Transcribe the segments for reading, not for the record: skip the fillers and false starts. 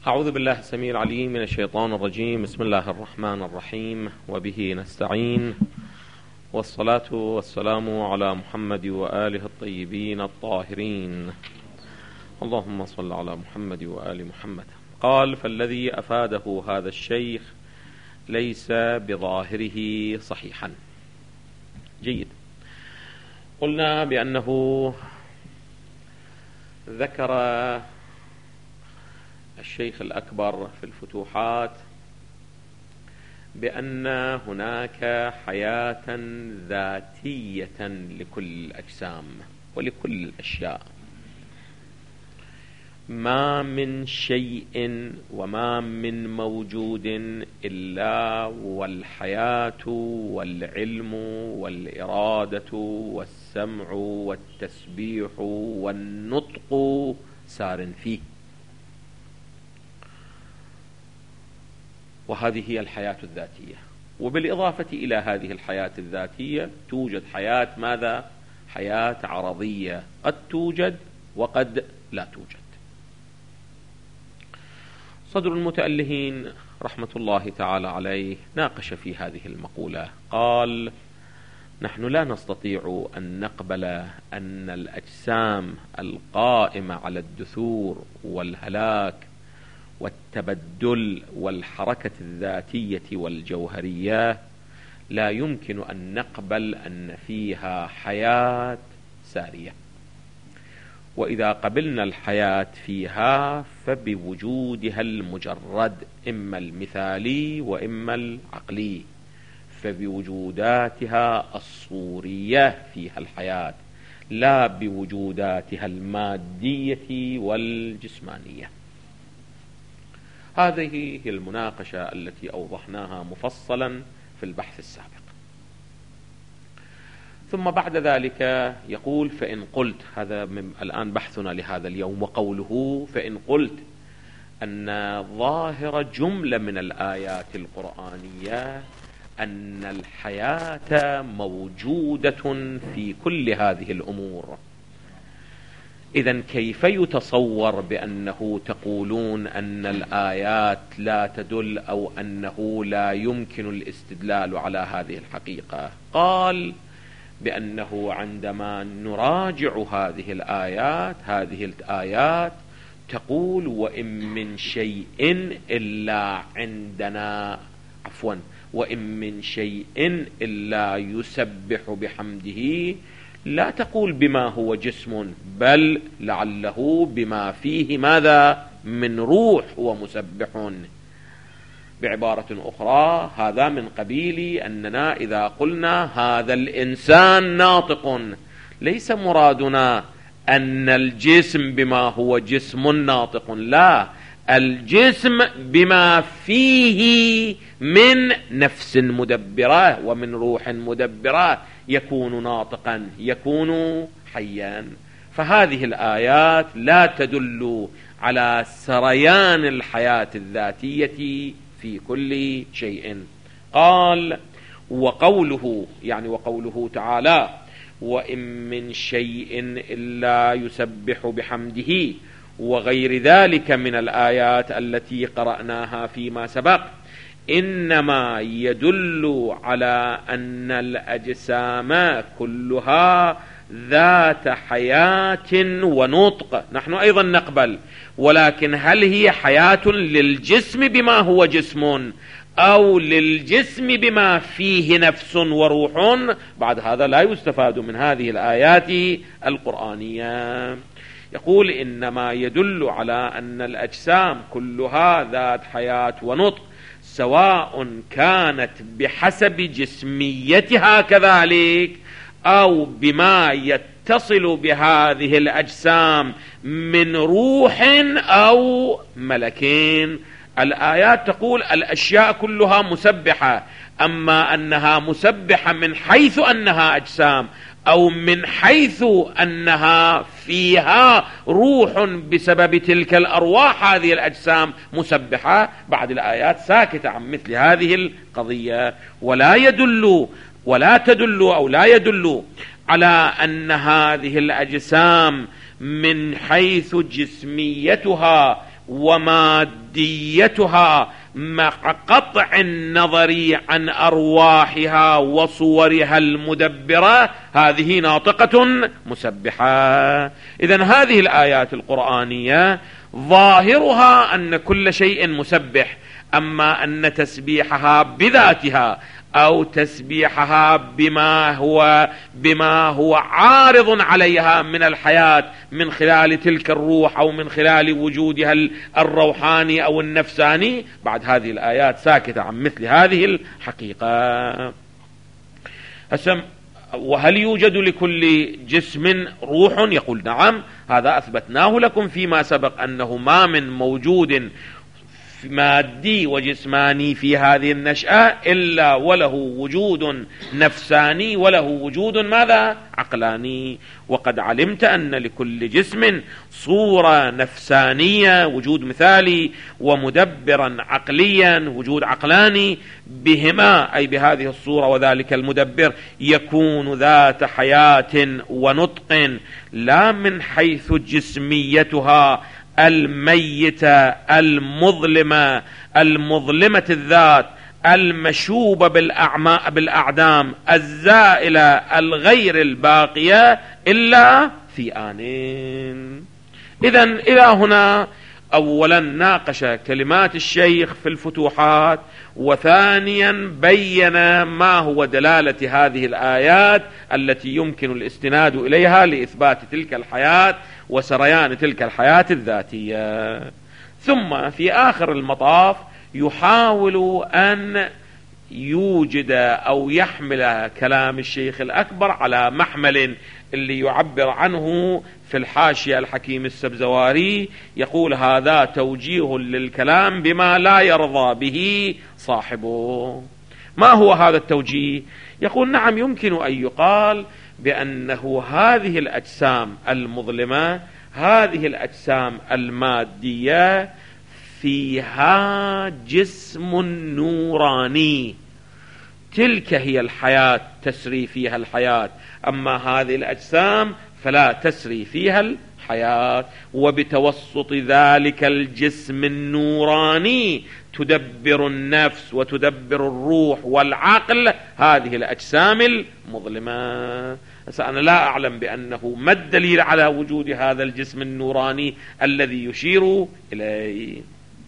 أعوذ بالله السميع العليم من الشيطان الرجيم. بسم الله الرحمن الرحيم، وبه نستعين، والصلاة والسلام على محمد وآله الطيبين الطاهرين. اللهم صل على محمد وآل محمد. قال: فالذي أفاده هذا الشيخ ليس بظاهره صحيحا. جيد. قلنا بأنه ذكر الشيخ الأكبر في الفتوحات بأن هناك حياة ذاتية لكل الأجسام ولكل الأشياء، ما من شيء وما من موجود إلا والحياة والعلم والإرادة والسمع والتسبيح والنطق سار فيه، وهذه هي الحياة الذاتية. وبالإضافة إلى هذه الحياة الذاتية توجد حياة ماذا؟ حياة عرضية، قد توجد وقد لا توجد. صدر المتألهين رحمة الله تعالى عليه ناقش في هذه المقولة، قال: نحن لا نستطيع أن نقبل أن الأجسام القائمة على الدثور والهلاك والتبدل والحركة الذاتية والجوهرية لا يمكن أن نقبل أن فيها حياة سارية، وإذا قبلنا الحياة فيها فبوجودها المجرد، إما المثالي وإما العقلي، فبوجوداتها الصورية فيها الحياة، لا بوجوداتها المادية والجسمانية. هذه هي المناقشة التي أوضحناها مفصلا في البحث السابق. ثم بعد ذلك يقول: فإن قلت، هذا الآن بحثنا لهذا اليوم، وقوله فإن قلت أن ظاهر جملة من الآيات القرآنية أن الحياة موجودة في كل هذه الأمور، إذن كيف يتصور بأنه تقولون أن الآيات لا تدل أو أنه لا يمكن الاستدلال على هذه الحقيقة؟ قال: بأنه عندما نراجع هذه الآيات تقول: وإن من شيء إلا عندنا، وإن من شيء إلا يسبح بحمده، لا تقول بما هو جسم، بل لعله بما فيه ماذا؟ من روح ومسبح. بعبارة أخرى، هذا من قبيل أننا إذا قلنا هذا الإنسان ناطق، ليس مرادنا أن الجسم بما هو جسم ناطق، لا، الجسم بما فيه من نفس مدبرة ومن روح مدبرة يكون ناطقا، يكون حيا. فهذه الآيات لا تدل على سريان الحياة الذاتية في كل شيء. قال: وقوله، يعني وقوله تعالى: وإن من شيء إلا يسبح بحمده، وغير ذلك من الآيات التي قرأناها فيما سبق، إنما يدل على أن الأجسام كلها ذات حياة ونطق. نحن أيضا نقبل، ولكن هل هي حياة للجسم بما هو جسم، أو للجسم بما فيه نفس وروح؟ بعد هذا لا يستفاد من هذه الآيات القرآنية. يقول: إنما يدل على أن الأجسام كلها ذات حياة ونطق، سواء كانت بحسب جسميتها كذلك أو بما يتصل بهذه الأجسام من روح أو ملكين. الآيات تقول الأشياء كلها مسبحة، أما أنها مسبحة من حيث أنها أجسام أو من حيث أنها فيها روح بسبب تلك الأرواح، هذه الأجسام مسبحة، بعد الآيات ساكتة عن مثل هذه القضية، ولا يدل على أن هذه الأجسام من حيث جسميتها وماديتها مع قطع النظر عن أرواحها وصورها المدبرة هذه ناطقة مسبحة. إذن هذه الآيات القرآنية ظاهرها أن كل شيء مسبح، أما أن تسبيحها بذاتها أو تسبيحها بما هو عارض عليها من الحياة من خلال تلك الروح أو من خلال وجودها الروحاني أو النفساني، بعد هذه الآيات ساكتة عن مثل هذه الحقيقة. وهل يوجد لكل جسم روح؟ يقول نعم، هذا أثبتناه لكم فيما سبق، أنه ما من موجود مادي وجسماني في هذه النشأة إلا وله وجود نفساني وله وجود ماذا؟ عقلاني. وقد علمت أن لكل جسم صورة نفسانية وجود مثالي، ومدبرا عقليا وجود عقلاني، بهما أي بهذه الصورة وذلك المدبر يكون ذات حياة ونطق، لا من حيث جسميتها الميتة المظلمة الذات المشوبة بالأعدام الزائلة الغير الباقية إلا في آنين. إذن إلى هنا أولا ناقش كلمات الشيخ في الفتوحات، وثانيا بين ما هو دلالة هذه الآيات التي يمكن الاستناد إليها لإثبات تلك الحياة وسريان تلك الحياة الذاتية. ثم في آخر المطاف يحاول أن يوجد أو يحمل كلام الشيخ الأكبر على محمل اللي يعبر عنه في الحاشية الحكيم السبزواري، يقول هذا توجيه للكلام بما لا يرضى به صاحبه. ما هو هذا التوجيه؟ يقول نعم، يمكن أن يقال بأنه هذه الأجسام المظلمة، هذه الأجسام المادية فيها جسم نوراني، تلك هي الحياة تسري فيها الحياة، أما هذه الأجسام فلا تسري فيها الحياة. وبتوسط ذلك الجسم النوراني تدبر النفس وتدبر الروح والعقل هذه الأجسام المظلمة. أنا لا أعلم بأنه ما الدليل على وجود هذا الجسم النوراني الذي يشير إليه.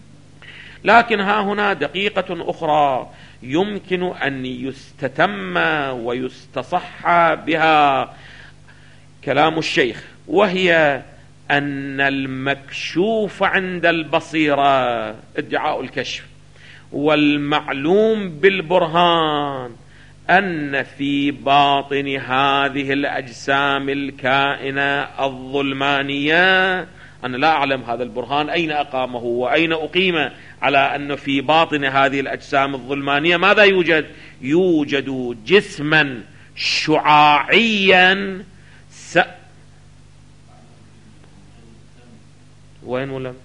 لكن ها هنا دقيقة أخرى يمكن أن يستتم ويستصح بها كلام الشيخ، وهي أن المكشوف عند البصيرة ادعاء الكشف، والمعلوم بالبرهان أن في باطن هذه الأجسام الكائنة الظلمانية، أنا لا أعلم هذا البرهان أين أقامه وأين أقيم، على أن في باطن هذه الأجسام الظلمانية ماذا يوجد؟ يوجد جسما شعاعيا وين ولم؟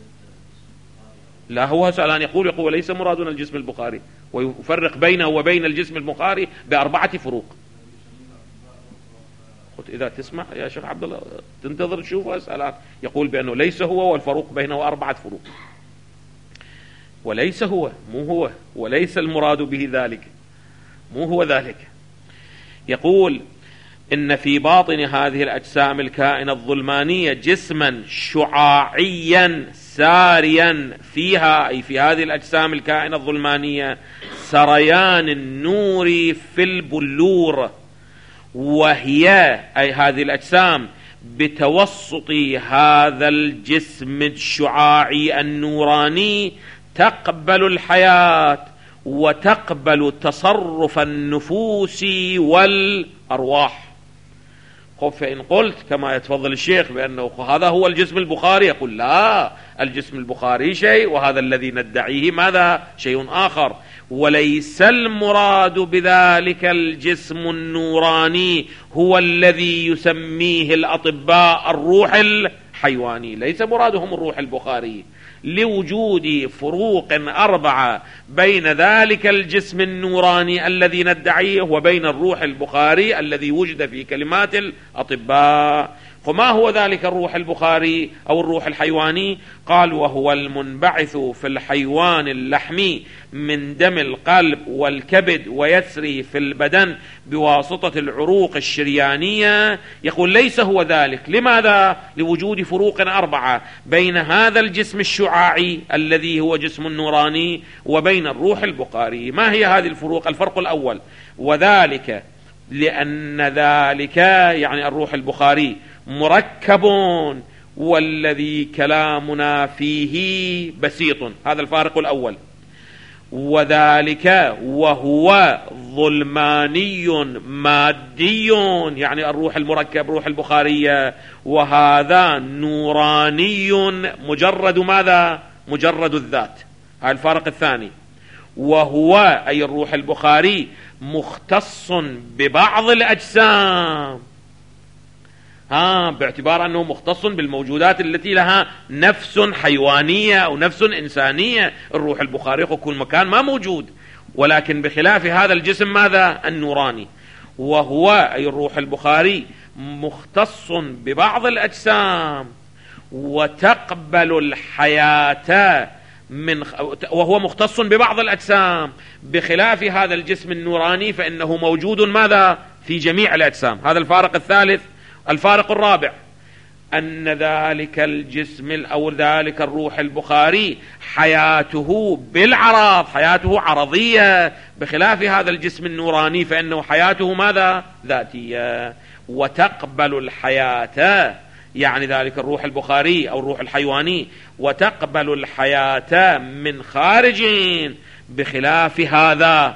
لا، هو سألان يقول وليس مرادنا الجسم البخاري، ويفرق بينه وبين الجسم البخاري ب4 فروق. قلت إذا تسمع يا شيخ عبد الله تنتظر تشوف أسألان، يقول بأنه ليس هو، والفروق بينه 4 فروق، وليس هو، مو هو، وليس المراد به ذلك، مو هو ذلك. يقول إن في باطن هذه الأجسام الكائنة الظلمانية جسما شعاعيا ساريا فيها، أي في هذه الأجسام الكائنة الظلمانية، سريان النور في البلور، وهي أي هذه الأجسام بتوسط هذا الجسم الشعاعي النوراني تقبل الحياة وتقبل تصرف النفوس والأرواح. فإن قلت كما يتفضل الشيخ بأنه هذا هو الجسم البخاري، يقول لا، الجسم البخاري شيء وهذا الذي ندعيه ماذا؟ شيء آخر. وليس المراد بذلك الجسم النوراني هو الذي يسميه الأطباء الروح الحيواني، ليس مرادهم الروح البخاري، لوجود فروق 4 بين ذلك الجسم النوراني الذي ندعيه وبين الروح البخاري الذي وجد في كلمات الأطباء. وما هو ذلك الروح البخاري أو الروح الحيواني؟ قال وهو المنبعث في الحيوان اللحمي من دم القلب والكبد ويسري في البدن بواسطة العروق الشريانية. يقول ليس هو ذلك. لماذا؟ لوجود فروق 4 بين هذا الجسم الشعاعي الذي هو جسم نوراني وبين الروح البخاري. ما هي هذه الفروق؟ الفرق الأول: وذلك لأن ذلك يعني الروح البخاري مركب والذي كلامنا فيه بسيط. هذا الفارق الأول. وذلك وهو ظلماني مادي، يعني الروح المركب روح البخارية، وهذا نوراني مجرد ماذا؟ مجرد الذات. هذا الفارق الثاني. وهو أي الروح البخاري مختص ببعض الأجسام، باعتبار أنه مختص بالموجودات التي لها نفس حيوانية أو نفس إنسانية. الروح البخاري كل مكان ما موجود، ولكن بخلاف هذا الجسم ماذا؟ النوراني. وهو أي الروح البخاري مختص ببعض الأجسام وتقبل الحياة وهو مختص ببعض الأجسام بخلاف هذا الجسم النوراني فإنه موجود ماذا؟ في جميع الأجسام. هذا الفارق الثالث. الفارق الرابع أن ذلك الجسم أو ذلك الروح البخاري حياته بالعرض، حياته عرضية، بخلاف هذا الجسم النوراني فإنه حياته ماذا؟ ذاتية. وتقبل الحياة يعني ذلك الروح البخاري أو الروح الحيواني وتقبل الحياة من خارجين، بخلاف هذا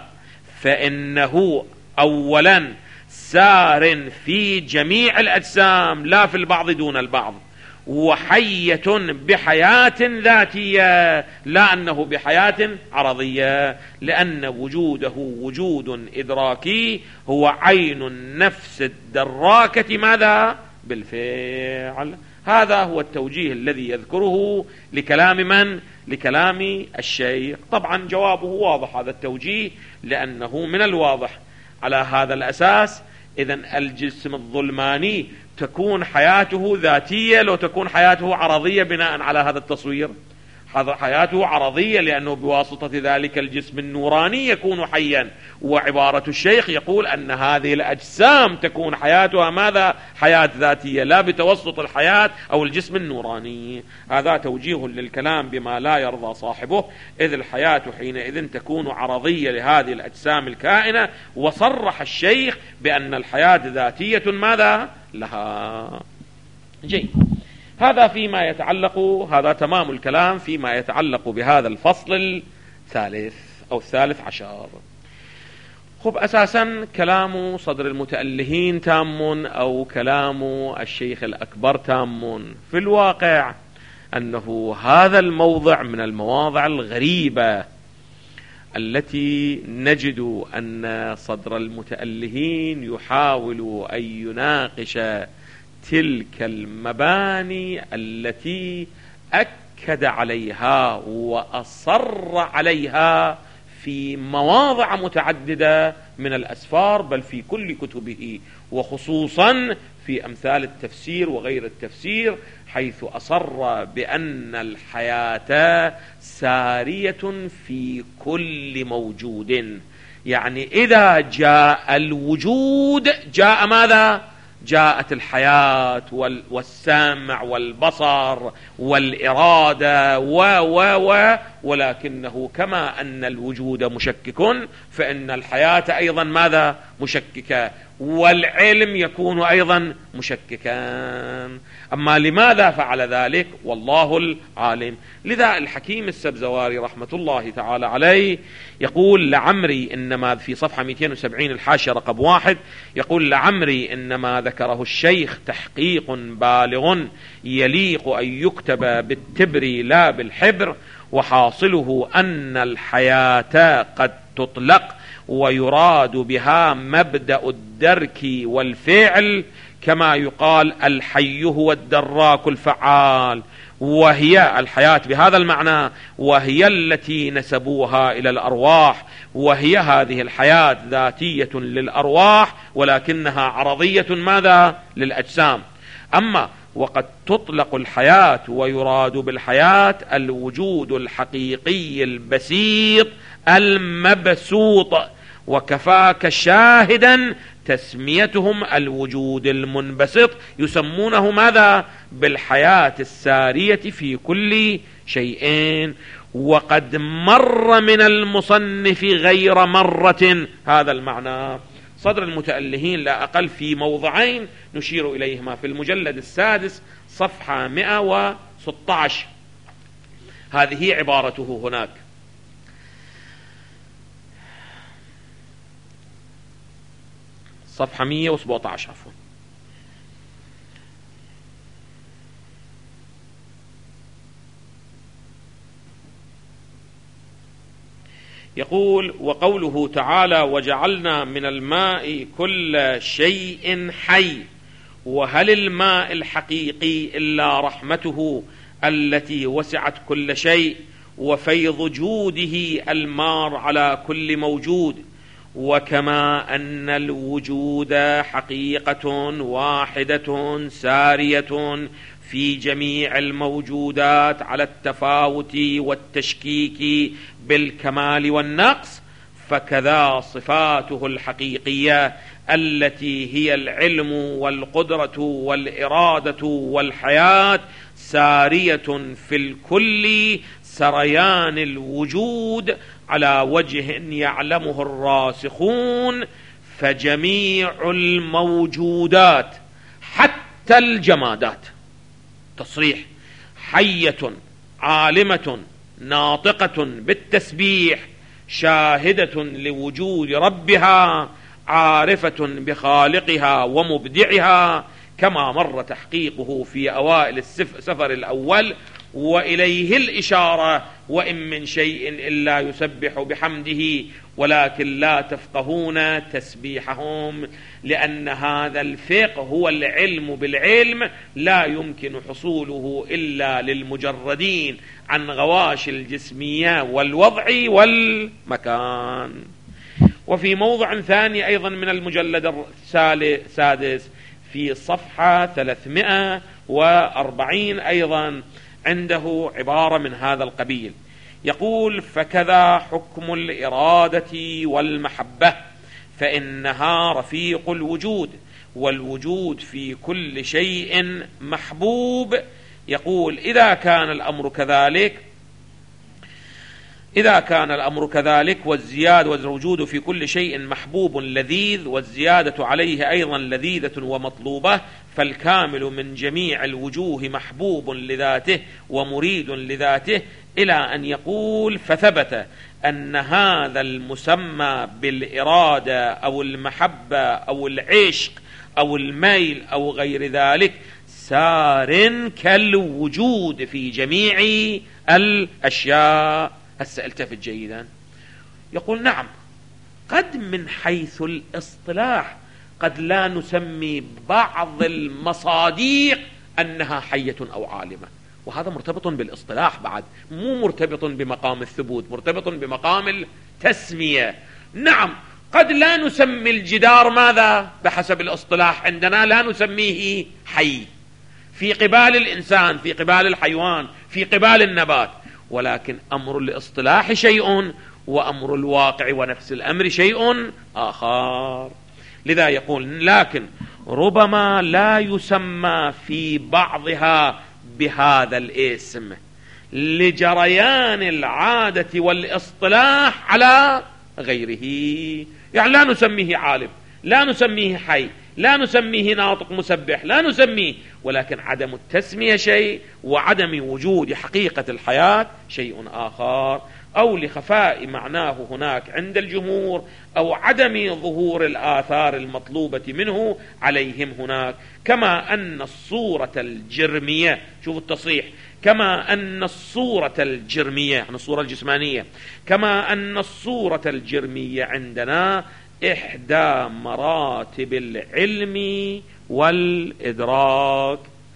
فإنه أولا سار في جميع الأجسام لا في البعض دون البعض، وحية بحياة ذاتية لا أنه بحياة عرضية، لأن وجوده وجود إدراكي هو عين النفس الدراكة ماذا؟ بالفعل. هذا هو التوجيه الذي يذكره لكلام من؟ لكلام الشيخ. طبعا جوابه واضح هذا التوجيه، لأنه من الواضح على هذا الأساس إذن الجسم الظلماني تكون حياته ذاتية لو تكون حياته عرضية بناء على هذا التصوير. حياته عرضية لأنه بواسطة ذلك الجسم النوراني يكون حيا، وعبارة الشيخ يقول أن هذه الأجسام تكون حياتها ماذا؟ حياة ذاتية لا بتوسط الحياة أو الجسم النوراني. هذا توجيه للكلام بما لا يرضى صاحبه، إذ الحياة حينئذ تكون عرضية لهذه الأجسام الكائنة، وصرح الشيخ بأن الحياة ذاتية ماذا؟ لها. جيد. هذا فيما يتعلق، هذا تمام الكلام فيما يتعلق بهذا الفصل الثالث أو 13. خب أساسا كلام صدر المتألهين تام أو كلام الشيخ الأكبر تام. في الواقع أنه هذا الموضع من المواضع الغريبة التي نجد أن صدر المتألهين يحاول أن يناقش تلك المباني التي أكد عليها وأصر عليها في مواضع متعددة من الأسفار، بل في كل كتبه، وخصوصا في أمثال التفسير وغير التفسير، حيث أصر بأن الحياة سارية في كل موجود. يعني إذا جاء الوجود جاء ماذا؟ جاءت الحياة والسمع والبصر والإرادة ولكنه كما أن الوجود مشكك فإن الحياة أيضا ماذا؟ مشككة، والعلم يكون أيضا مشككا. أما لماذا فعل ذلك؟ والله العالم. لذا الحكيم السبزواري رحمة الله تعالى عليه يقول لعمري إنما في صفحة 270 الحاشية رقم 1 يقول لعمري إنما ذكره الشيخ تحقيق بالغ يليق أن يكتب بالتبر لا بالحبر، وحاصله أن الحياة قد تطلق ويراد بها مبدأ الدرك والفعل، كما يقال الحي هو الدراك الفعال، وهي الحياة بهذا المعنى، وهي التي نسبوها إلى الأرواح، وهي هذه الحياة ذاتية للأرواح ولكنها عرضية ماذا؟ للأجسام. أما وقد تطلق الحياة ويراد بالحياة الوجود الحقيقي البسيط المبسوط، وكفاك شاهدا تسميتهم الوجود المنبسط، يسمونه ماذا؟ بالحياة السارية في كل شيء. وقد مر من المصنف غير مرة هذا المعنى. صدر المتألهين لا أقل في موضعين نشير إليهما في المجلد السادس صفحة 116. هذه عبارته هناك: صفحة 117 عفوا. يقول: وقوله تعالى: وجعلنا من الماء كل شيء حي. وهل الماء الحقيقي إلا رحمته التي وسعت كل شيء وفيض جوده المار على كل موجود؟ وكما أن الوجود حقيقة واحدة سارية في جميع الموجودات على التفاوت والتشكيك بالكمال والنقص، فكذا صفاته الحقيقية التي هي العلم والقدرة والإرادة والحياة سارية في الكل سريان الوجود على وجه يعلمه الراسخون. فجميع الموجودات حتى الجمادات، تصريح، حية عالمة ناطقة بالتسبيح شاهدة لوجود ربها عارفة بخالقها ومبدعها، كما مر تحقيقه في أوائل السفر الأول، وإليه الإشارة: وإن من شيء إلا يسبح بحمده ولكن لا تفقهون تسبيحهم. لأن هذا الفقه هو العلم بالعلم، لا يمكن حصوله إلا للمجردين عن غواش الجسمية والوضع والمكان. وفي موضع ثاني أيضا من المجلد السادس في صفحة 340 أيضا عنده عبارة من هذا القبيل، يقول: فكذا حكم الإرادة والمحبة، فإنها رفيق الوجود، والوجود في كل شيء محبوب. يقول: إذا كان الأمر كذلك والزيادة والوجود في كل شيء محبوب لذيذ، والزيادة عليه أيضا لذيذة ومطلوبة، فالكامل من جميع الوجوه محبوب لذاته ومريد لذاته، إلى أن يقول: فثبت أن هذا المسمى بالإرادة أو المحبة أو العشق أو الميل أو غير ذلك سار كالوجود في جميع الأشياء. هسه التفت جيدا، يقول: نعم، قد من حيث الاصطلاح قد لا نسمي بعض المصاديق أنها حية أو عالمة، وهذا مرتبط بالاصطلاح بعد، مو مرتبط بمقام الثبوت، مرتبط بمقام التسمية. نعم، قد لا نسمي الجدار ماذا؟ بحسب الاصطلاح عندنا لا نسميه حي في قبال الإنسان، في قبال الحيوان، في قبال النبات، ولكن أمر الاصطلاح شيء وأمر الواقع ونفس الأمر شيء آخر. لذا يقول: لكن ربما لا يسمى في بعضها بهذا الاسم لجريان العادة والاصطلاح على غيره. يعني لا نسميه عالم، لا نسميه حي، لا نسميه ناطق مسبح، لا نسميه، ولكن عدم التسمية شيء وعدم وجود حقيقة الحياة شيء آخر، أو لخفاء معناه هناك عند الجمهور، أو عدم ظهور الآثار المطلوبة منه عليهم هناك. كما أن الصورة الجرمية، شوف التصريح، كما أن الصورة الجرمية يعني الصورة الجسمانية، كما أن الصورة الجرمية عندنا إحدى مراتب العلم والإدراك،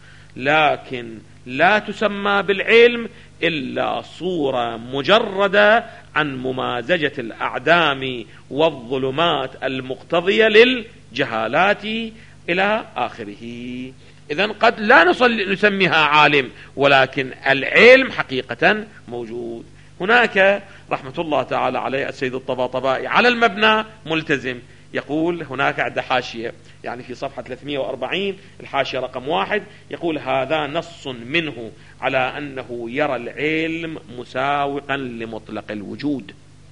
لكن لا تسمى بالعلم إلا صورة مجردة عن ممازجة الأعدام والظلمات المقتضية للجهالات إلى آخره. إذن قد لا نسميها عالم، ولكن العلم حقيقة موجود. هناك رحمة الله تعالى عليه السيد الطباطبائي على المبنى ملتزم، يقول هناك عند حاشية، يعني في صفحة 340 الحاشية رقم 1، يقول هذا نص منه على أنه يرى العلم مساوقا لمطلق الوجود،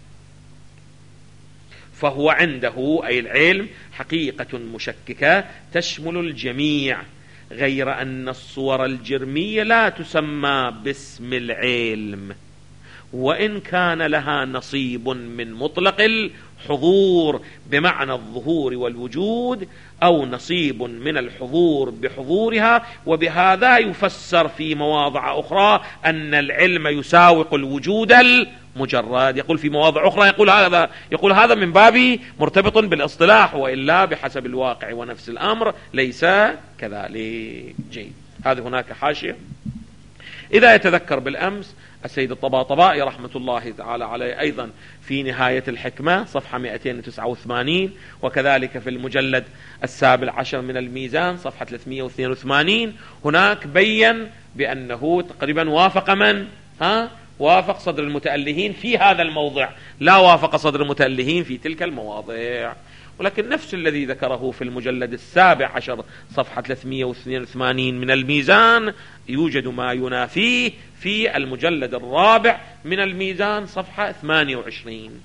فهو عنده أي العلم حقيقة مشككة تشمل الجميع، غير أن الصور الجرمية لا تسمى باسم العلم، وإن كان لها نصيب من مطلق الحضور بمعنى الظهور والوجود، أو نصيب من الحضور بحضورها. وبهذا يفسر في مواضع أخرى أن العلم يساوق الوجود المجرد. يقول في مواضع أخرى يقول هذا من باب مرتبط بالاصطلاح، وإلا بحسب الواقع ونفس الأمر ليس كذلك. جيد، هذه هناك حاشية. إذا يتذكر بالأمس السيد الطباطبائي رحمة الله تعالى عليه أيضا في نهاية الحكمة صفحة 289، وكذلك في المجلد 17 من الميزان صفحة 382، هناك بيّن بأنه تقريبا وافق من؟ وافق صدر المتألهين في هذا الموضع، لا وافق صدر المتألهين في تلك المواضع. ولكن نفس الذي ذكره في المجلد 17 صفحة 382 من الميزان يوجد ما ينافيه في المجلد 4 من الميزان صفحة 28.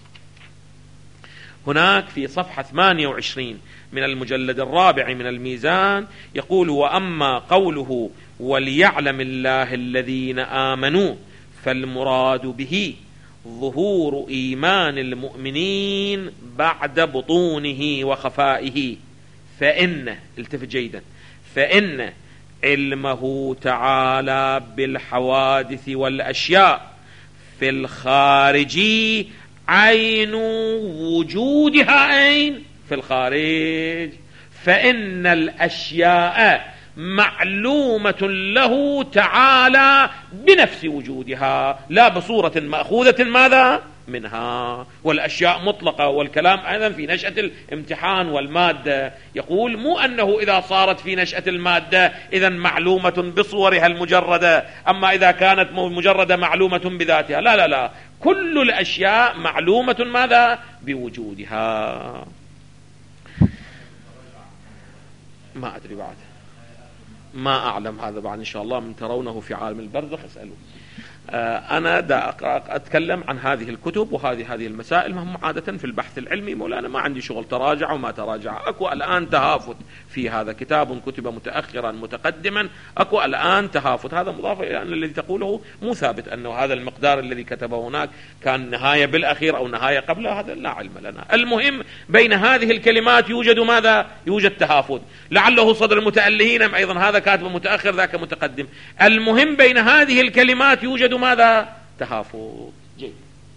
هناك في صفحة 28 من المجلد 4 من الميزان يقول: وأما قوله وليعلم الله الذين آمنوا، فالمراد به ظهور إيمان المؤمنين بعد بطونه وخفائه، فإن التفت جيدا، فإن علمه تعالى بالحوادث والأشياء في الخارج عين وجودها أين؟ في الخارج. فإن الأشياء معلومة له تعالى بنفس وجودها، لا بصورة مأخوذة ماذا؟ منها. والأشياء مطلقة، والكلام أيضا في نشأة الامتحان والمادة. يقول مو أنه إذا صارت في نشأة المادة إذن معلومة بصورها المجردة، أما إذا كانت مجردة معلومة بذاتها، لا لا لا، كل الأشياء معلومة ماذا؟ بوجودها. ما أدري بعد، ما أعلم هذا بعد، إن شاء الله من ترونه في عالم البرزخ اسألوا. أنا دا أتكلم عن هذه الكتب وهذه المسائل، هم عادة في البحث العلمي مولانا ما عندي شغل تراجع وما تراجع. أكو الآن تهافت في هذا، كتاب كتب متأخرا متقدما، أكو الآن تهافت. هذا مضاف إلى أن الذي تقوله مو ثابت أنه هذا المقدار الذي كتبه هناك كان نهاية بالأخير أو نهاية قبله، هذا لا علم لنا. المهم بين هذه الكلمات يوجد ماذا؟ يوجد تهافت، لعله صدر المتألهين أيضا هذا كاتب متأخر ذاك متقدم. المهم بين هذه الكلمات يوجد ماذا؟ تهافت. جيد،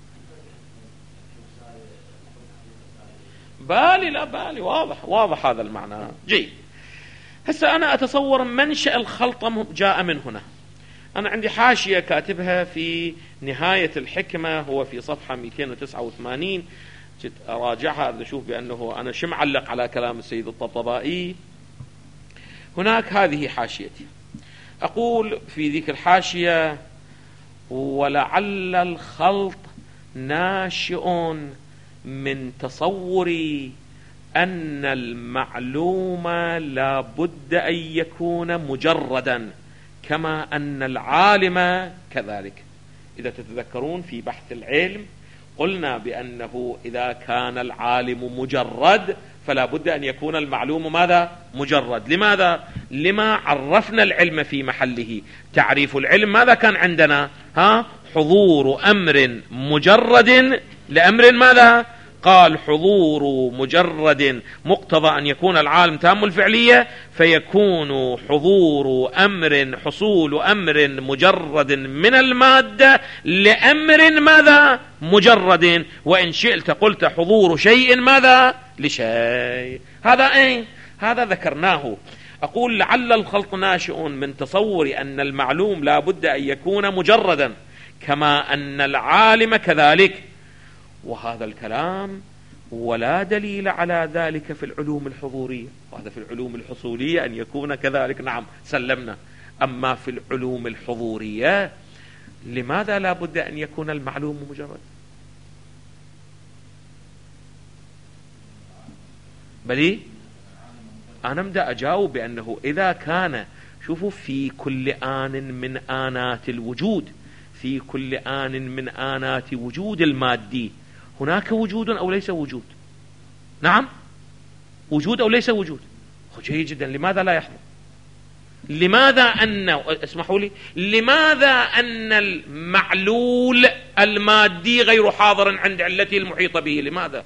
بالي لا بالي، واضح هذا المعنى. جيد، هسه أنا أتصور منشأ الخلطة جاء من هنا. أنا عندي حاشية كاتبها في نهاية الحكمة، هو في صفحة 289، جيت أراجعها أشوف بأنه أنا شو معلق على كلام السيد الطبطبائي. هناك هذه حاشيتي، أقول في ذيك الحاشية: ولعل الخلط ناشئ من تصور أن المعلوم لا بد أن يكون مجردا، كما أن العالم كذلك. إذا تتذكرون في بحث العلم قلنا بأنه إذا كان العالم مجرد فلا بد أن يكون المعلوم ماذا؟ مجرد. لماذا؟ لما عرفنا العلم في محله. تعريف العلم ماذا كان عندنا؟ حضور أمر مجرد لأمر ماذا؟ قال حضور مجرد مقتضى أن يكون العالم تام الفعلية، فيكون حضور أمر حصول أمر مجرد من المادة لأمر ماذا؟ مجرد. وإن شئت قلت حضور شيء ماذا؟ لشيء. هذا أين؟ هذا ذكرناه. أقول لعل الخلط ناشئ من تصور أن المعلوم لا بد أن يكون مجردا، كما أن العالم كذلك. وهذا الكلام ولا دليل على ذلك في العلوم الحضورية. وهذا في العلوم الحصولية أن يكون كذلك، نعم سلمنا. أما في العلوم الحضورية لماذا لا بد أن يكون المعلوم مجرد؟ بلي أنا بدأ أجاوب بأنه إذا كان، شوفوا، في كل آن من آنات الوجود، في كل آن من آنات وجود المادي هناك وجود أو ليس وجود؟ نعم، وجود أو ليس وجود؟ جيد جدا. لماذا لا يحضر؟ لماذا أن، اسمحوا لي، لماذا أن المعلول المادي غير حاضر عند علته المحيطة به؟ لماذا؟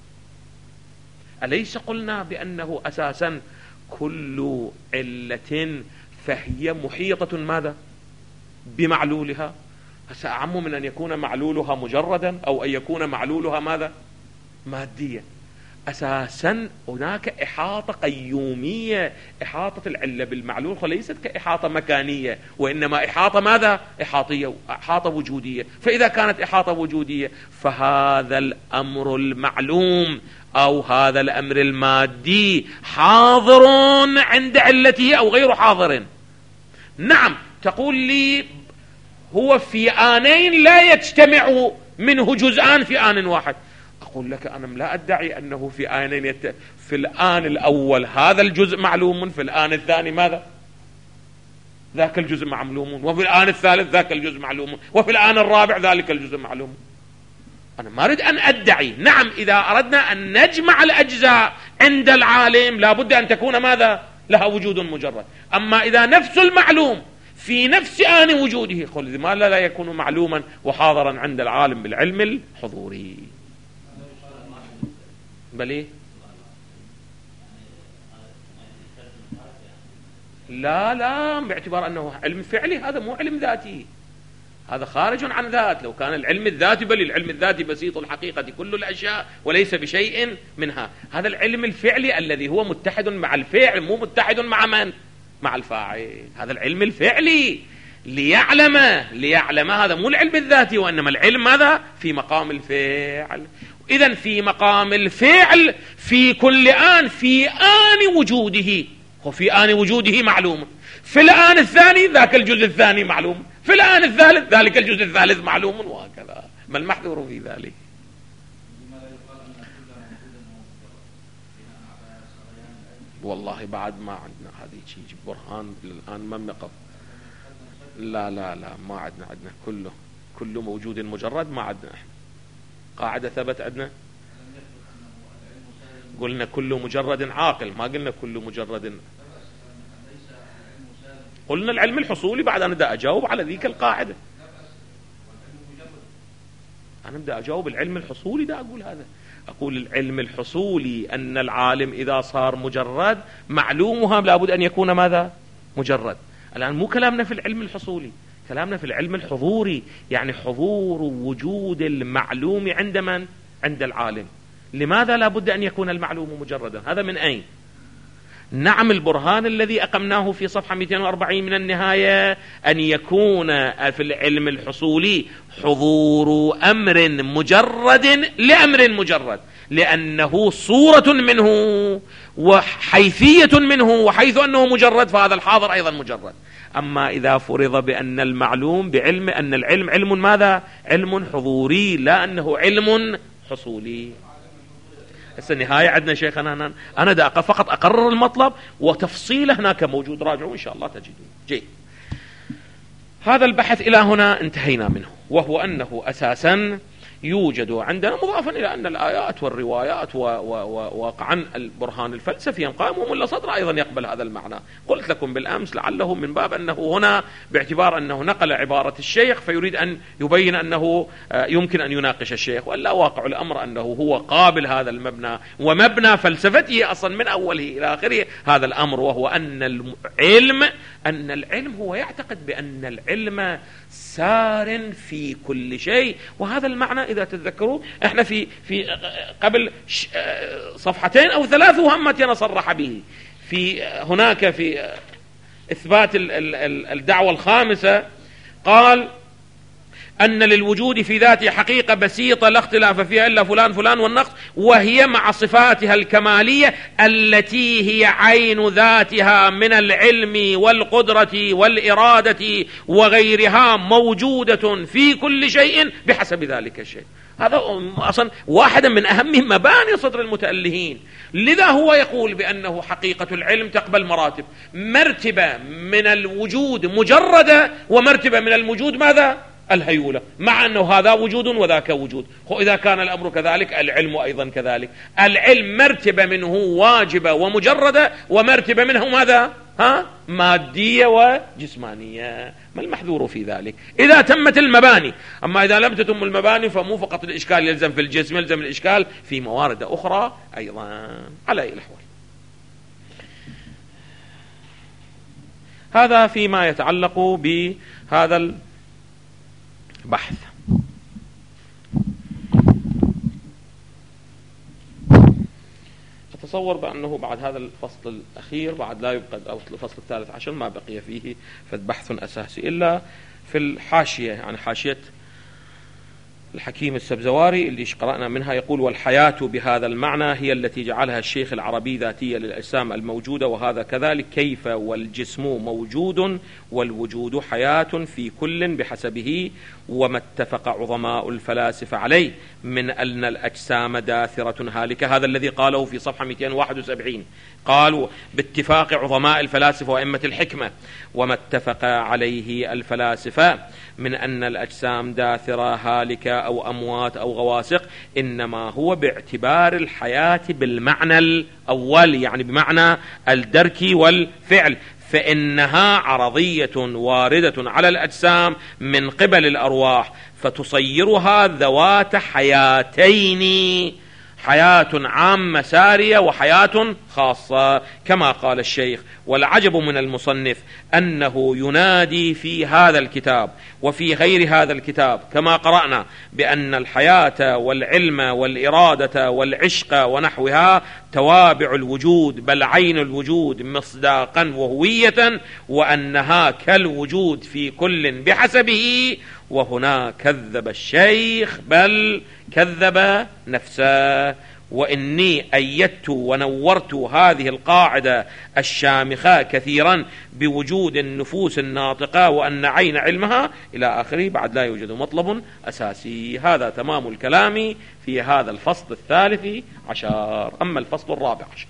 أليس قلنا بأنه أساسا كل علة فهي محيطة ماذا؟ بمعلولها. أعم من أن يكون معلولها مجردا أو أن يكون معلولها ماذا؟ ماديا. أساسا هناك إحاطة قيومية. إحاطة العلة بالمعلول ليست كإحاطة مكانية، وإنما إحاطة ماذا؟ إحاطية، إحاطة وجودية. فإذا كانت إحاطة وجودية فهذا الأمر المعلوم أو هذا الأمر المادي حاضر عند علته أو غير حاضر. نعم، تقول لي هو في آنين لا يجتمع منه جزءان في آن واحد. أقول لك أنا لا أدعي أنه في آنين في الآن الأول هذا الجزء معلوم، في الآن الثاني ماذا؟ ذاك الجزء معلوم، وفي الآن الثالث ذاك الجزء معلوم، وفي الآن الرابع ذلك الجزء معلوم. أنا ما أريد أن أدعي. نعم، إذا أردنا أن نجمع الأجزاء عند العالم لابد أن تكون ماذا؟ لها وجود مجرد. أما إذا نفس المعلوم في نفس آن وجوده، قل لماذا لا يكون معلوما وحاضرا عند العالم بالعلم الحضوري؟ بلي لا باعتبار أنه علم فعلي، هذا مو علم ذاتي، هذا خارج عن ذات. لو كان العلم الذاتي، بل العلم الذاتي بسيط الحقيقة كل الأشياء وليس بشيء منها. هذا العلم الفعلي الذي هو متحد مع الفعل، مو متحد مع من؟ مع الفاعل. هذا العلم الفعلي ليعلم هذا مو العلم الذاتي، وإنما العلم ماذا؟ في مقام الفعل. إذن في مقام الفعل في كل آن، في آن وجوده، وفي آن وجوده معلوم، في الآن الثاني ذاك الجزء الثاني معلوم، في الآن الثالث ذلك الجزء الثالث معلوم، وهكذا. ما المحذور في ذلك؟ والله بعد ما عندنا هذه شيء برهان الآن ما نقف. لا ما عندنا كله موجود مجرد. ما عندنا احنا قاعدة ثبت عندنا، قلنا كل مجرد عاقل، ما قلنا كل مجرد. قلنا العلم الحصولي. بعد أنا بدأ أجاوب على ذيك القاعدة، أنا بدأ أجاوب العلم الحصولي. دا أقول هذا، أقول العلم الحصولي أن العالم إذا صار مجرد معلومها لابد أن يكون ماذا؟ مجرد. الآن مو كلامنا في العلم الحصولي، كلامنا في العلم الحضوري، يعني حضور وجود المعلوم عند من؟ عند العالم. لماذا لابد أن يكون المعلوم مجردا؟ هذا من أين؟ نعم، البرهان الذي أقمناه في صفحة 240 من النهاية أن يكون في العلم الحصولي حضور أمر مجرد لأمر مجرد، لأنه صورة منه وحيثية منه، وحيث أنه مجرد فهذا الحاضر أيضا مجرد. أما إذا فرض بأن المعلوم بعلم أن العلم علم ماذا؟ علم حضوري، لا أنه علم حصولي. هسه النهاية عندنا شيخنا، أنا دا فقط أقرر المطلب وتفصيله هناك موجود، راجعوا إن شاء الله تجدون. جيد، هذا البحث إلى هنا انتهينا منه، وهو أنه أساسا يوجد عندنا، مضافا إلى أن الآيات والروايات وواقعا البرهان الفلسفي قائم ولا صدر أيضا يقبل هذا المعنى. قلت لكم بالأمس لعله من باب أنه هنا باعتبار أنه نقل عبارة الشيخ فيريد أن يبين أنه يمكن أن يناقش الشيخ، ولا واقع الأمر أنه هو قابل هذا المبنى، ومبنى فلسفته أصلا من أوله إلى آخره هذا الأمر، وهو أن العلم هو يعتقد بأن العلم سار في كل شيء. وهذا المعنى إذا تتذكروا احنا في قبل صفحتين أو 3 وهمتنا صرح به في هناك في إثبات الدعوة الخامسة، قال أن للوجود في ذاته حقيقة بسيطة لا اختلاف فيها إلا فلان فلان والنقص، وهي مع صفاتها الكمالية التي هي عين ذاتها من العلم والقدرة والإرادة وغيرها موجودة في كل شيء بحسب ذلك الشيء. هذا أصلا واحدة من أهم مباني صدر المتألهين. لذا هو يقول بأنه حقيقة العلم تقبل مراتب، مرتبة من الوجود مجردة، ومرتبة من الوجود ماذا؟ الهيولة، مع أنه هذا وجود وذاك وجود. وإذا كان الأمر كذلك العلم أيضا كذلك. العلم مرتبة منه واجبة ومجردة، ومرتبة منه ماذا؟ مادية وجسمانية. ما المحذور في ذلك إذا تمت المباني؟ أما إذا لم تتم المباني فمو فقط الإشكال يلزم في الجسم، يلزم الإشكال في موارد أخرى أيضا. على أي الأحوال، هذا فيما يتعلق بهذا البحث. أتصور بأنه بعد هذا الفصل الأخير بعد لا يبقى، أو الفصل الثالث عشر ما بقي فيه فبحث أساسي إلا في الحاشية، يعني حاشية الحكيم السبزواري اللي قرأنا منها. يقول: والحياة بهذا المعنى هي التي جعلها الشيخ العربي ذاتية للأجسام الموجودة، وهذا كذلك. كيف والجسم موجود والوجود حياة في كل بحسبه، وما اتفق عظماء الفلاسفة عليه من أن الأجسام داثرة هالكة. هذا الذي قاله في صفحة 271، قالوا باتفاق عظماء الفلاسفة وأئمة الحكمة: وما اتفق عليه الفلاسفة من أن الأجسام داثرة هالكة أو أموات أو غواسق، إنما هو باعتبار الحياة بالمعنى الأول، يعني بمعنى الدرك والفعل، فإنها عرضية واردة على الأجسام من قبل الأرواح، فتصيرها ذوات حياتين: حياة عامة سارية وحياة خاصة، كما قال الشيخ. والعجب من المصنف أنه ينادي في هذا الكتاب وفي غير هذا الكتاب كما قرأنا بأن الحياة والعلم والإرادة والعشق ونحوها توابع الوجود، بل عين الوجود مصداقا وهوية، وأنها كالوجود في كل بحسبه. وهنا كذب الشيخ، بل كذب نفسه. وإني أيدت ونورت هذه القاعدة الشامخة كثيرا بوجود النفوس الناطقة، وأن عين علمها إلى آخره. بعد لا يوجد مطلب أساسي. هذا تمام الكلام في هذا الفصل الثالث عشر. أما الفصل الرابع عشر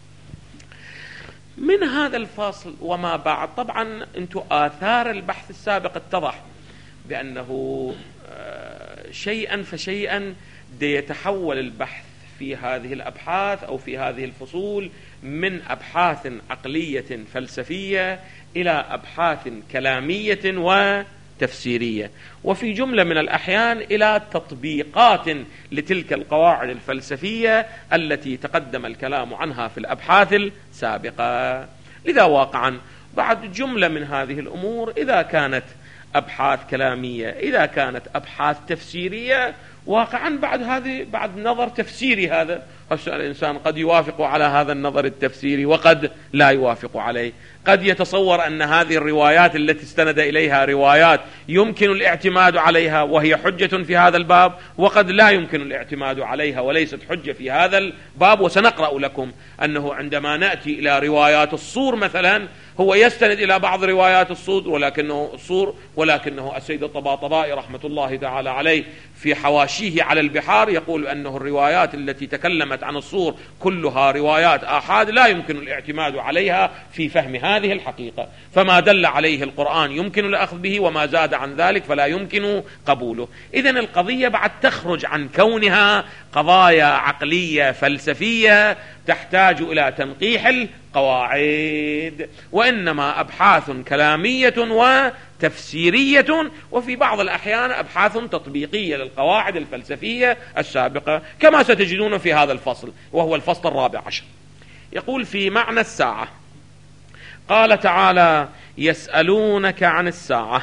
من هذا الفصل وما بعد، طبعا أنتم آثار البحث السابق اتضح بأنه شيئا فشيئا يتحول البحث في هذه الأبحاث أو في هذه الفصول من أبحاث عقلية فلسفية إلى أبحاث كلامية وتفسيرية، وفي جملة من الأحيان إلى تطبيقات لتلك القواعد الفلسفية التي تقدم الكلام عنها في الأبحاث السابقة. لذا واقعا بعد جملة من هذه الأمور، إذا كانت أبحاث كلامية، إذا كانت أبحاث تفسيرية، واقعا بعد نظر تفسيري هذا الإنسان قد يوافق على هذا النظر التفسيري وقد لا يوافق عليه. قد يتصور أن هذه الروايات التي استند إليها روايات يمكن الاعتماد عليها وهي حجة في هذا الباب، وقد لا يمكن الاعتماد عليها وليست حجة في هذا الباب. وسنقرأ لكم أنه عندما نأتي إلى روايات الصور مثلا، هو يستند إلى بعض روايات الصور، ولكنه السيد الطباطبائي رحمة الله تعالى عليه في حواشيه على البحار يقول أنه الروايات التي تكلمت عن الصور كلها روايات آحاد لا يمكن الاعتماد عليها في فهم هذه الحقيقة، فما دل عليه القرآن يمكن الأخذ به، وما زاد عن ذلك فلا يمكن قبوله. إذن القضية بعد تخرج عن كونها قضايا عقلية فلسفية تحتاج إلى تنقيح القواعد، وإنما أبحاث كلامية وتفسيرية، وفي بعض الأحيان أبحاث تطبيقية للقواعد الفلسفية السابقة، كما ستجدون في هذا الفصل وهو الفصل الرابع عشر. يقول: في معنى الساعة، قال تعالى: يسألونك عن الساعة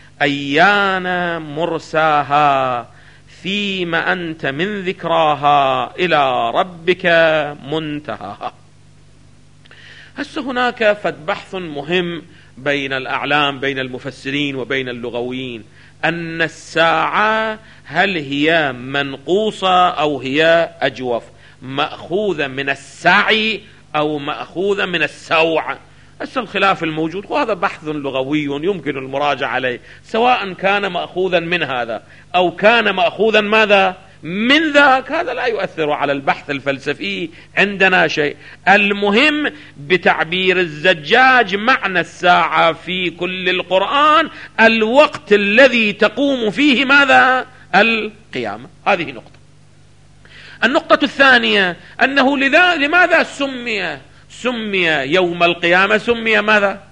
أيان مرساها فيم أنت من ذكراها إلى ربك منتهاها. هسه هناك بحث مهم بين الأعلام، بين المفسرين وبين اللغويين، أن الساعة هل هي منقوصة أو هي أجوف، مأخوذة من السعي أو مأخوذة من السوع. الخلاف الموجود وهذا بحث لغوي يمكن المراجعة عليه، سواء كان مأخوذا من هذا أو كان مأخوذا ماذا من ذاك، هذا لا يؤثر على البحث الفلسفي عندنا شيء. المهم بتعبير الزجاج معنى الساعة في كل القرآن الوقت الذي تقوم فيه ماذا؟ القيامة. هذه نقطة. النقطة الثانية أنه لماذا سمي يوم القيامة، سمي ماذا؟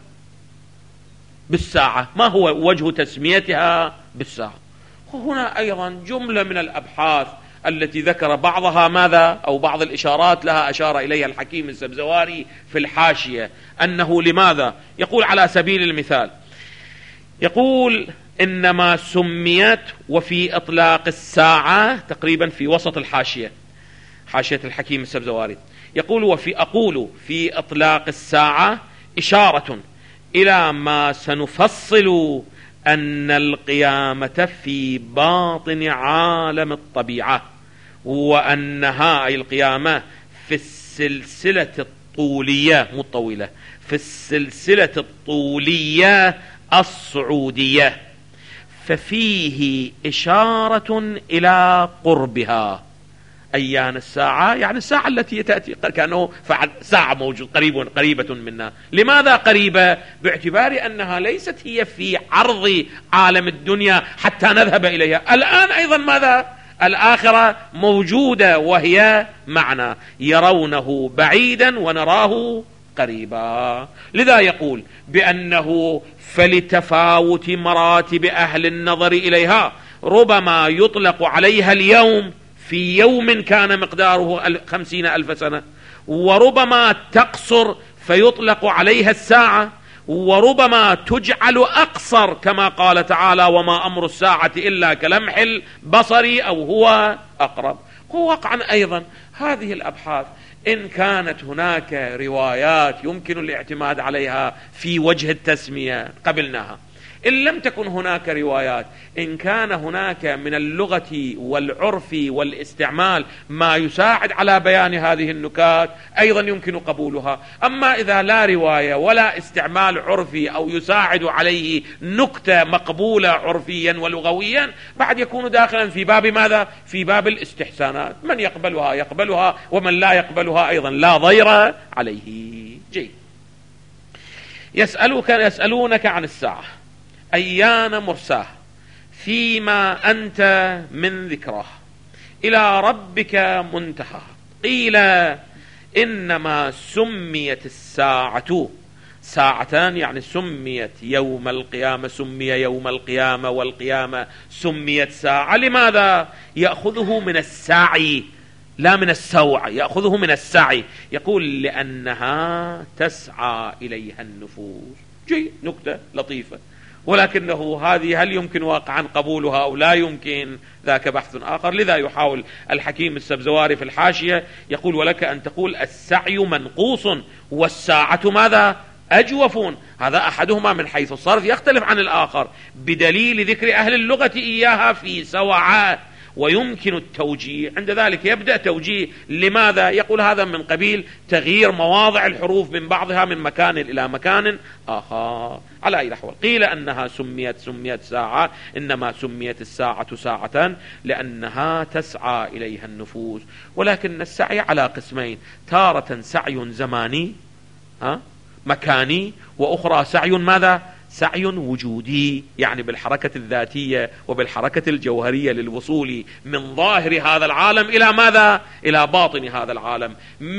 بالساعة. ما هو وجه تسميتها بالساعة؟ وهنا أيضا جملة من الأبحاث التي ذكر بعضها ماذا، أو بعض الإشارات لها أشار إليها الحكيم السبزواري في الحاشية، أنه لماذا يقول على سبيل المثال، يقول إنما سميت وفي إطلاق الساعة، تقريبا في وسط الحاشية، حاشية الحكيم السبزواري، يقول أقول في إطلاق الساعة إشارة إلى ما سنفصل أن القيامة في باطن عالم الطبيعة، وأنها أي القيامة في السلسلة الطولية مو الطويلة، في السلسلة الطولية الصعودية، ففيه إشارة إلى قربها. أيان الساعة يعني الساعة التي تأتي كأنه ساعة موجود قريبة منا. لماذا قريبة؟ باعتبار أنها ليست هي في عرض عالم الدنيا حتى نذهب إليها. الآن أيضا ماذا؟ الآخرة موجودة وهي معنا، يرونه بعيدا ونراه قريبا. لذا يقول بأنه فلتفاوت مراتب أهل النظر إليها ربما يطلق عليها اليوم في يوم كان مقداره 50,000 سنة، وربما تقصر فيطلق عليها الساعة، وربما تجعل أقصر كما قال تعالى وما أمر الساعة إلا كلمح البصر أو هو أقرب. وواقعا أيضا هذه الأبحاث إن كانت هناك روايات يمكن الاعتماد عليها في وجه التسمية قبلناها، إن لم تكن هناك روايات، إن كان هناك من اللغة والعرف والاستعمال ما يساعد على بيان هذه النكات أيضا يمكن قبولها. أما إذا لا رواية ولا استعمال عرفي أو يساعد عليه نكتة مقبولة عرفيا ولغويا، بعد يكون داخلا في باب ماذا؟ في باب الاستحسانات، من يقبلها يقبلها ومن لا يقبلها أيضا لا ضير عليه. جيد. يسألونك عن الساعة أيان مرساه فيما أنت من ذكره إلى ربك منتهى. قيل إنما سميت الساعة ساعتان، يعني سميت يوم القيامة، سمي يوم القيامة والقيامة سميت ساعة. لماذا؟ يأخذه من السعي لا من السوع، يأخذه من السعي. يقول لأنها تسعى إليها النفوس. جيد، نكتة لطيفة، ولكنه هذه هل يمكن واقعا قبولها أو لا يمكن؟ ذاك بحث آخر. لذا يحاول الحكيم السبزواري في الحاشية يقول ولك أن تقول السعي منقوص والساعة ماذا؟ أجوف. هذا أحدهما من حيث الصرف يختلف عن الآخر بدليل ذكر أهل اللغة إياها في سوعات، ويمكن التوجيه عند ذلك. يبدأ توجيه. لماذا؟ يقول هذا من قبيل تغيير مواضع الحروف من بعضها من مكان إلى مكان آخر. على أي نحو قيل أنها سميت ساعة، إنما سميت الساعة ساعة لأنها تسعى إليها النفوس. ولكن السعي على قسمين، تارة سعي زماني مكاني، وأخرى سعي ماذا؟ سعي وجودي، يعني بالحركة الذاتية وبالحركة الجوهرية للوصول من ظاهر هذا العالم إلى ماذا؟ إلى باطن هذا العالم،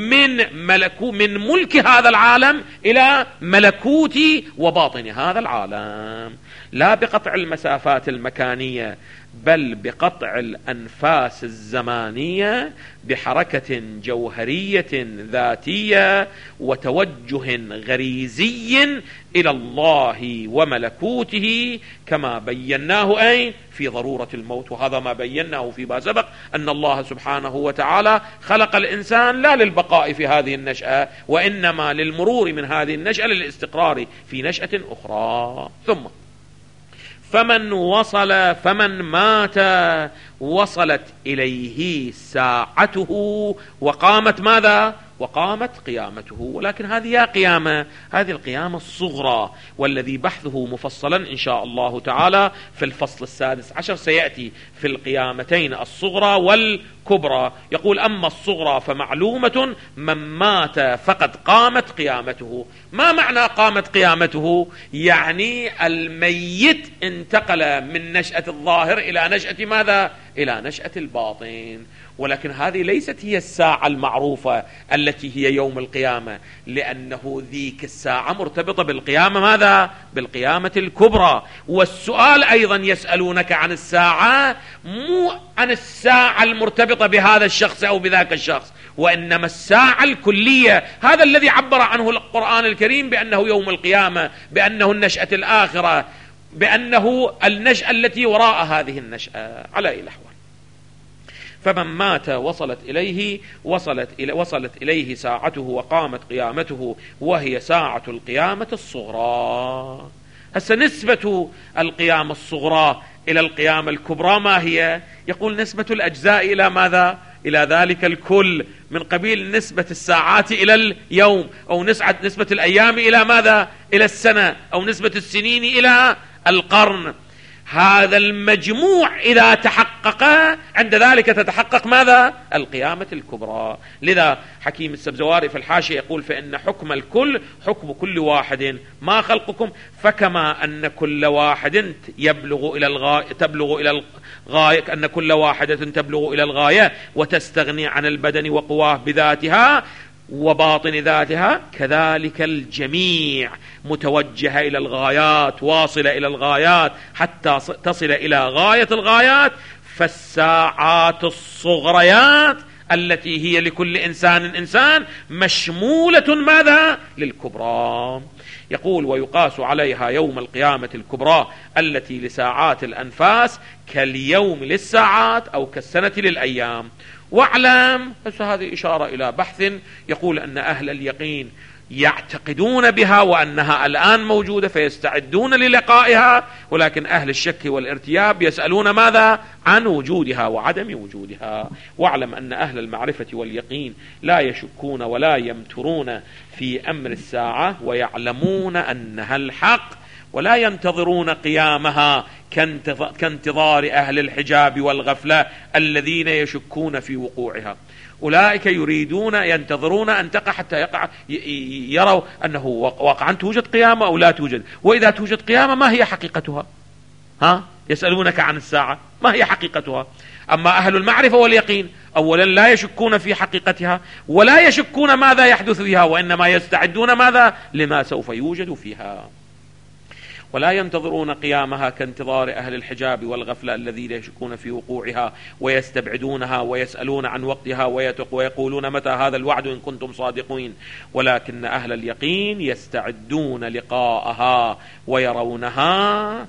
من ملك هذا العالم إلى ملكوت وباطن هذا العالم، لا بقطع المسافات المكانية بل بقطع الأنفاس الزمانية بحركة جوهرية ذاتية وتوجه غريزي إلى الله وملكوته، كما بيناه أي في ضرورة الموت. وهذا ما بيناه فيما سبق، أن الله سبحانه وتعالى خلق الإنسان لا للبقاء في هذه النشأة، وإنما للمرور من هذه النشأة للاستقرار في نشأة أخرى. ثم فمن مات وصلت إليه ساعته وقامت ماذا؟ وقامت قيامته. ولكن هذه قيامة، هذه القيامة الصغرى، والذي بحثه مفصلا إن شاء الله تعالى في الفصل 16 سيأتي في القيامتين الصغرى والكبرى. يقول: أما الصغرى فمعلومة من مات فقد قامت قيامته. ما معنى قامت قيامته؟ يعني الميت انتقل من نشأة الظاهر إلى نشأة ماذا؟ إلى نشأة الباطن. ولكن هذه ليست هي الساعة المعروفة التي هي يوم القيامة، لأنه ذيك الساعة مرتبطة بالقيامة ماذا؟ بالقيامة الكبرى. والسؤال أيضا يسألونك عن الساعة، مو عن الساعة المرتبطة بهذا الشخص أو بذاك الشخص، وإنما الساعة الكلية. هذا الذي عبر عنه القرآن الكريم بأنه يوم القيامة، بأنه النشأة الآخرة، بأنه النشأة التي وراء هذه النشأة. على أي الأحوال، فمن مات وصلت إليه ساعته وقامت قيامته، وهي ساعة القيامة الصغرى. هسه نسبة القيامة الصغرى إلى القيامة الكبرى ما هي؟ يقول: نسبة الأجزاء إلى ماذا؟ إلى ذلك الكل، من قبيل نسبة الساعات إلى اليوم، أو نسبة الأيام إلى ماذا؟ إلى السنة، أو نسبة السنين إلى القرن. هذا المجموع إذا تحقق، عند ذلك تتحقق ماذا؟ القيامة الكبرى. لذا حكيم السبزواري في الحاشية يقول: فإن حكم الكل حكم كل واحد، ما خلقكم، فكما أن كل واحد تبلغ إلى الغاية، أن كل واحدة تبلغ إلى الغاية وتستغني عن البدن وقواه بذاتها وباطن ذاتها، كذلك الجميع متوجهة إلى الغايات، واصلة إلى الغايات حتى تصل إلى غاية الغايات. فالساعات الصغريات التي هي لكل إنسان مشمولة ماذا؟ للكبرى. يقول: ويقاس عليها يوم القيامة الكبرى التي لساعات الأنفاس كاليوم للساعات، أو كالسنة للأيام. واعلم، هذه إشارة إلى بحث يقول أن أهل اليقين يعتقدون بها وأنها الآن موجودة فيستعدون للقائها، ولكن أهل الشك والارتياب يسألون ماذا؟ عن وجودها وعدم وجودها. واعلم أن أهل المعرفة واليقين لا يشكون ولا يمترون في أمر الساعة، ويعلمون أنها الحق، ولا ينتظرون قيامها كانتظار أهل الحجاب والغفلة الذين يشكون في وقوعها. أولئك ينتظرون أن تقع حتى يروا أنه واقعا توجد قيامة أو لا توجد. وإذا توجد قيامة ما هي حقيقتها؟ يسألونك عن الساعة، ما هي حقيقتها؟ أما أهل المعرفة واليقين أولا لا يشكون في حقيقتها، ولا يشكون ماذا يحدث فيها، وإنما يستعدون ماذا؟ لما سوف يوجد فيها. ولا ينتظرون قيامها كانتظار أهل الحجاب والغفلة الذين يشكون في وقوعها ويستبعدونها ويسألون عن وقتها ويقولون متى هذا الوعد إن كنتم صادقين. ولكن أهل اليقين يستعدون لقاءها ويرونها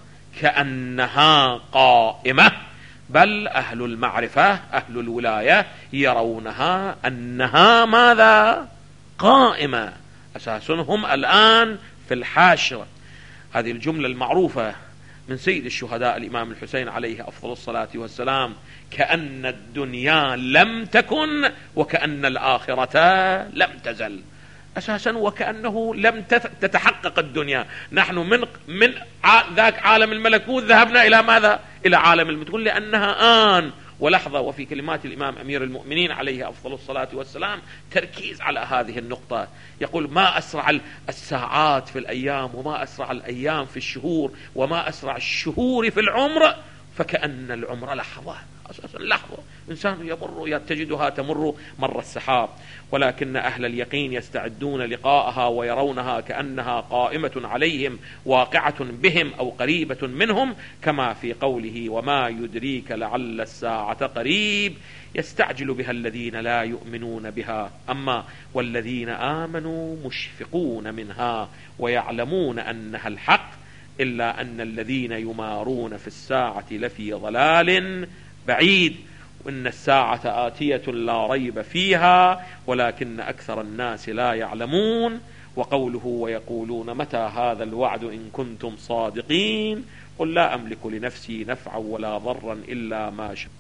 كأنها قائمة، بل أهل المعرفة أهل الولاية يرونها أنها ماذا؟ قائمة. أساسهم الآن في الحاشرة. هذه الجملة المعروفة من سيد الشهداء الإمام الحسين عليه أفضل الصلاة والسلام: كأن الدنيا لم تكن وكأن الآخرة لم تزل. أساسا وكأنه لم تتحقق الدنيا. نحن من ذاك عالم الملكوت ذهبنا إلى ماذا؟ إلى عالم الملكوت، لأنها آن ولحظة. وفي كلمات الإمام أمير المؤمنين عليه أفضل الصلاة والسلام تركيز على هذه النقطة. يقول: ما أسرع الساعات في الأيام، وما أسرع الأيام في الشهور، وما أسرع الشهور في العمر، فكأن العمر لحظة. أساسا لحظة، إنسان يمر تجدها تمر مر السحاب. ولكن أهل اليقين يستعدون لقاءها ويرونها كأنها قائمة عليهم واقعة بهم أو قريبة منهم، كما في قوله: وما يدريك لعل الساعة قريب يستعجل بها الذين لا يؤمنون بها، أما والذين آمنوا مشفقون منها ويعلمون أنها الحق، إلا أن الذين يمارون في الساعة لفي ضلال بعيد، وإن الساعة آتية لا ريب فيها ولكن أكثر الناس لا يعلمون. وقوله: ويقولون متى هذا الوعد إن كنتم صادقين، قل لا أملك لنفسي نفعا ولا ضرا إلا ما شاء